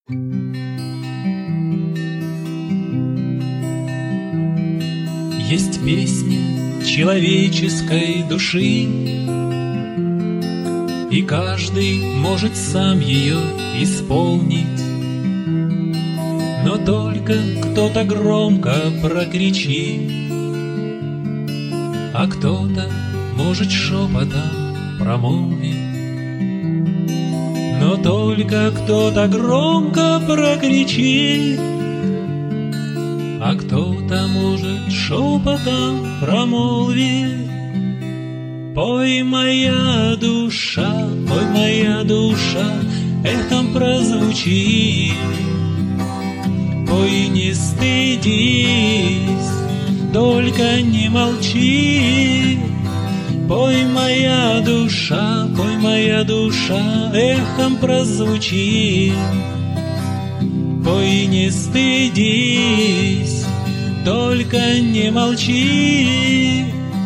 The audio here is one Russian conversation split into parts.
Есть песня человеческой души, и каждый может сам ее исполнить, но только кто-то громко прокричит, а кто-то может шепотом промолвить. Но только кто-то громко прокричит, а кто-то может шепотом промолвить. Пой, моя душа, эхом прозвучи. Пой, не стыдись, только не молчи. Пой, моя душа, эхом прозвучи. Пой, не стыдись, только не молчи.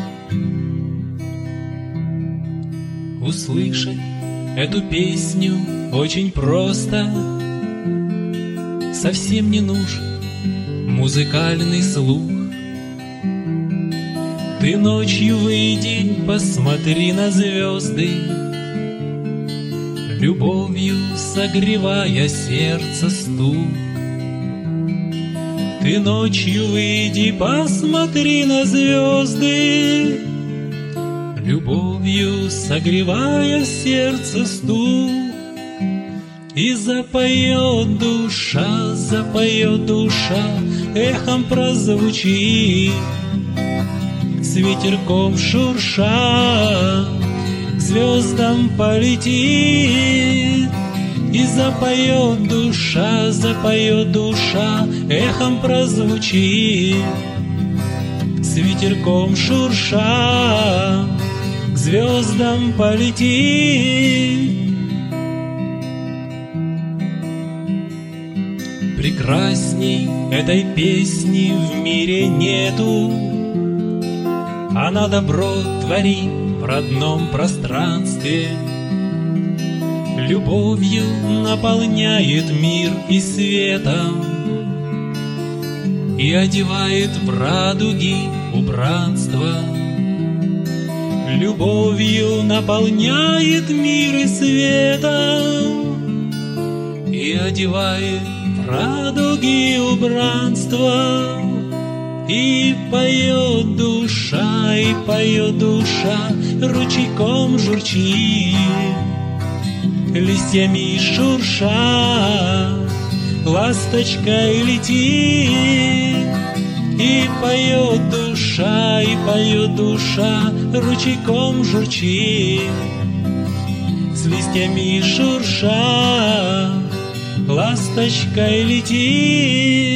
Услышать эту песню очень просто, совсем не нужен музыкальный слух. Ты ночью выйди, посмотри на звезды, любовью согревая сердце стук. Ты ночью выйди, посмотри на звезды, любовью согревая сердце стук. И запоет душа, эхом прозвучит, с ветерком шурша, к звездам полетит. И запоет душа, эхом прозвучит, с ветерком шурша, к звездам полетит. Прекрасней этой песни в мире нету, она добро творит в родном пространстве, любовью наполняет мир и светом, и одевает в радуги убранство. Любовью наполняет мир и светом, и одевает в радуги убранство. И поет душа, ручейком журчит, листьями шурша, ласточкой летит. И поет душа, ручейком журчит, с листьями шурша, ласточкой летит.